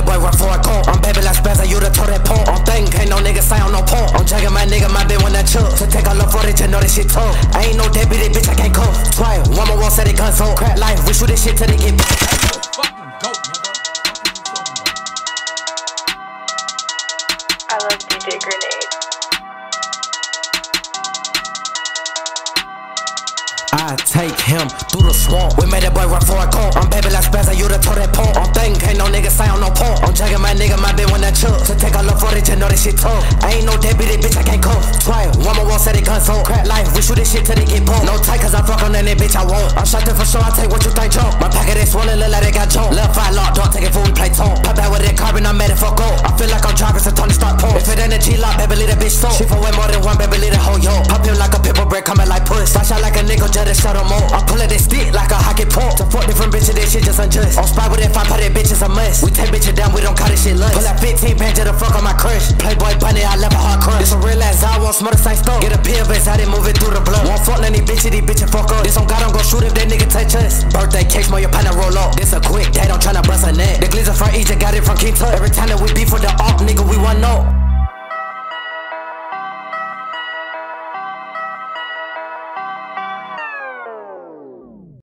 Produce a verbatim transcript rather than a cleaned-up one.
boy right for a go. I'm baby like Spazza, you the told that pump. I'm thinking, can't no nigga say I'm no pump. I'm checking my nigga, my bitch when that chuck. To take all up for it, to know this shit tough. I ain't no deputy, bitch, I can't cook. Twice, one more won't set it guns on. Crack life, we shoot this shit till they get I love D J Grenade. I take him through the swamp. We made that boy run for a go. I'm baby like Spazza, you the told that pump. I'm thinking, can't no nigga say I'm no pump. I'm checking my nigga, my bitch when that chuck. To take all up for it, to know this shit tough. I ain't no deputy, bitch, I can't cook. Twice, one more won't set it guns on. Crack life, we shoot this shit till they get bumped. No tight, cause I fuck on that bitch I won't. I'm shot there for sure, I take what you think jump. My pocket is swollen, look like it got jump. Left five locked, don't take it for we play tone. Pop out with that carbon, I made it fuck up. I feel like I'm driving so Tony start pump. If it ain't a G-lock, baby, leave that bitch so. She for way more than one, baby, leave that whole yo. Pop him like a pepper bread, coming like puss. Flash out like a nigga, just to shut him up. I'm pulling this stick like a hockey pump. To fuck different bitches, this shit just unjust. On spot with that five, put that bitch is a must. We take bitches down, we don't call this shit lunch. Pull that fifteen bands to the fuck on my crush. Playboy bunny, I left a hard crunch. This a real ass I won't smell the same stuff. Get a pill base, I didn't move it through the blood. Won't fuck none these bitches, these bitches fuck up. This on God, I'm gon' shoot if that nigga touch us. Birthday cake, smell your partner roll up. This a quick date, I'm tryna bust a neck. The glizzer from Egypt, got it from King Tut. Every time that we beef with the op, nigga, we want no.